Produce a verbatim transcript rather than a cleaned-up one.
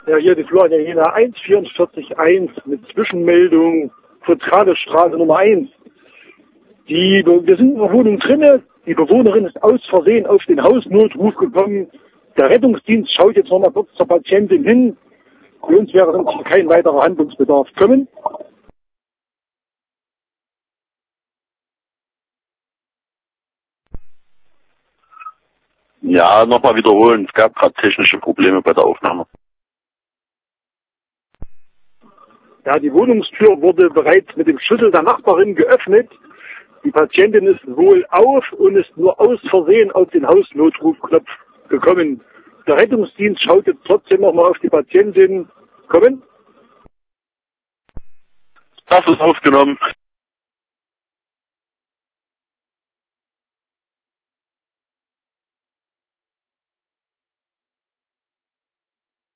Ja, hier die Florian Jena eins vier vier eins mit Zwischenmeldung Straße Nummer eins. Die, wir sind in der Wohnung drinne. Die Bewohnerin ist aus Versehen auf den Hausnotruf gekommen. Der Rettungsdienst schaut jetzt nochmal kurz zur Patientin hin. Für uns wäre sonst kein weiterer Handlungsbedarf kommen. Ja, nochmal wiederholen. Es gab gerade technische Probleme bei der Aufnahme. Ja, die Wohnungstür wurde bereits mit dem Schlüssel der Nachbarin geöffnet. Die Patientin ist wohl auf und ist nur aus Versehen auf den Hausnotrufknopf gekommen. Der Rettungsdienst schaut jetzt trotzdem nochmal auf die Patientin. Kommen? Das ist aufgenommen.